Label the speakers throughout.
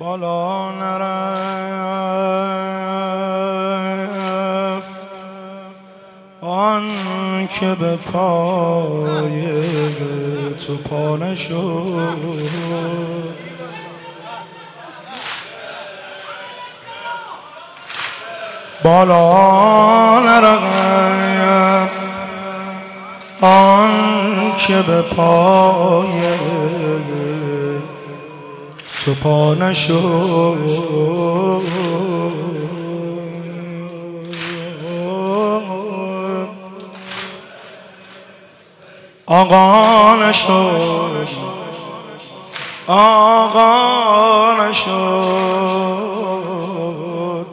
Speaker 1: بالا نرفت آن که به پای تو پا نشد، بالا نرفت آن که به پای تو پا نشد. آقا نشد، آقا نشد،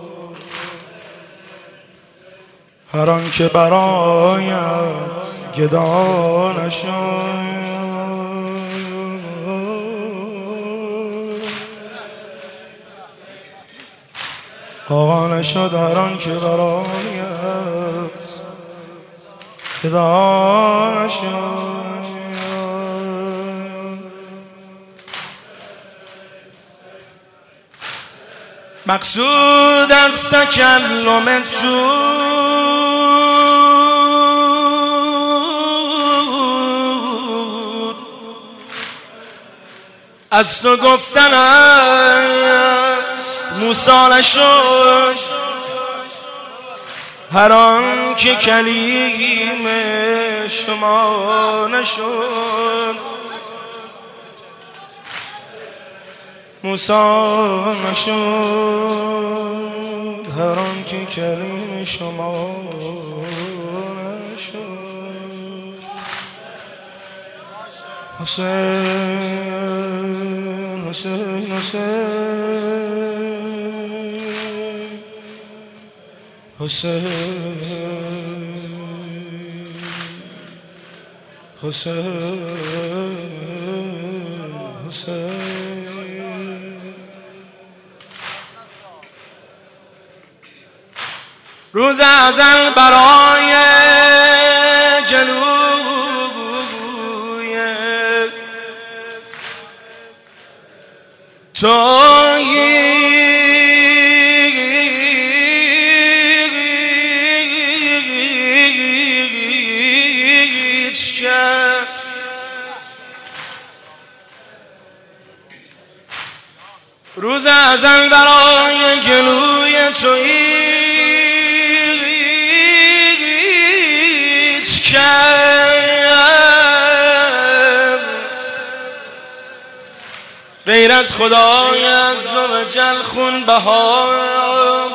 Speaker 1: هر آن که برایت گدا نشد. آقا نشد هر آن که برایت گدا نشد. مقصود از تکلم تو از تو گفتن است، موسی نشد هر آن که کلیم شما نشد. موسی نشد هر آن که کلیم شما نشد. حسین حسین حسین حسین حسین حسین. روز ازل برای جلوی تو هیچ کس روز ازل برای گلوی تو هیچ کس غیر از خدای عزوجل خون بها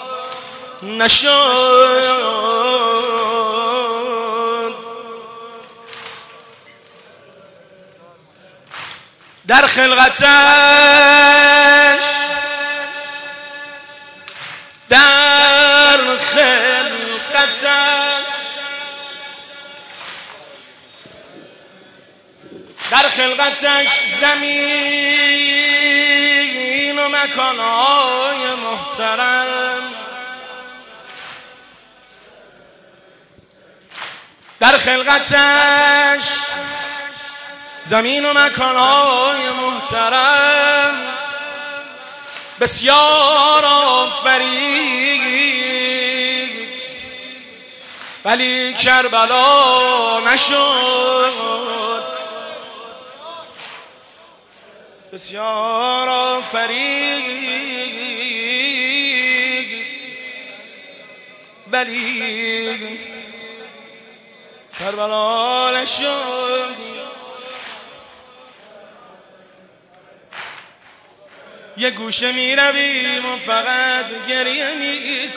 Speaker 1: نشد. در خلقتش در خلقتش در خلقتش زمین و مکانهای محترم، در خلقتش زمین و مکانهای محترم بسیار آفرید، ولی کربلا نشد. بسیار آفرید ولی کربلا نشد. یه گوشه می رویم و فقط گریه می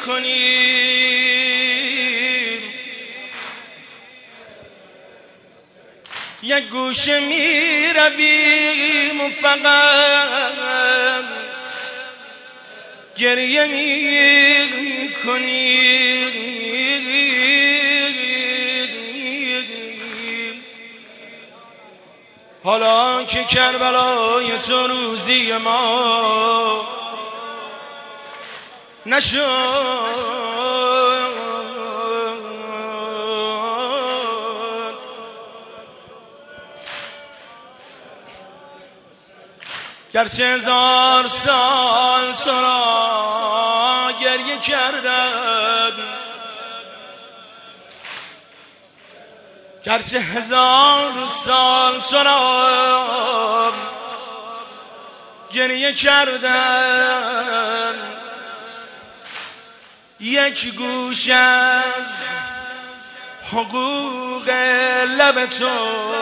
Speaker 1: کنیم، یه گوشه می رویم و فقط گریه می کنیم. حالا که کربلای تو روزی ما نشد، گرچه 1000 سال تو را گریه کردم، گرچه 1000 سال تو را گریه کردم، یک گوش از حقوق لب تو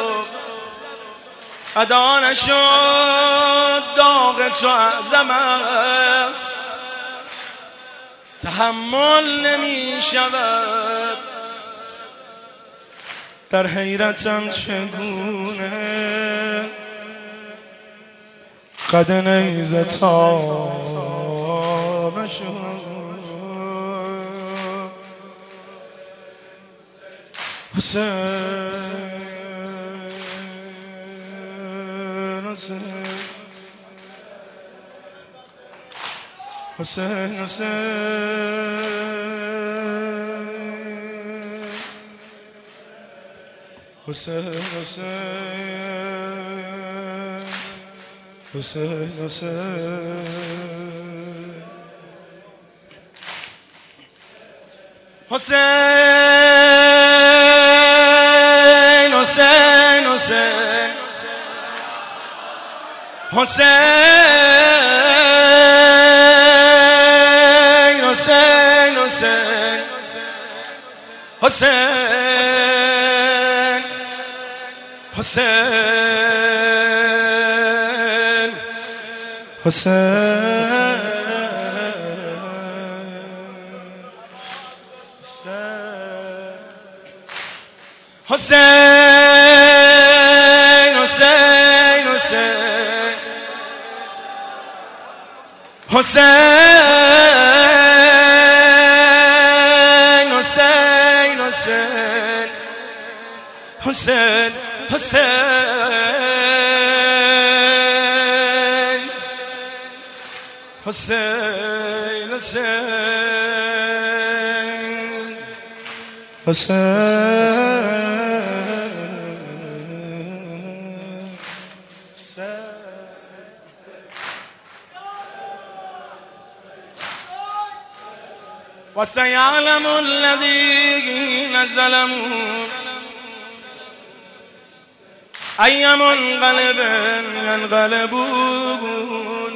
Speaker 1: ادا نشد. داغ تو اعظم است، تحمل نمی شود. در حیرتم چگونه قد نیزه تاب شد. حسین حسین حسین حسین حسین حسین حسین حسین حسین حسین حسین حسین حسین وسيعلم الذين ظلموا أي منقلب ينقلبون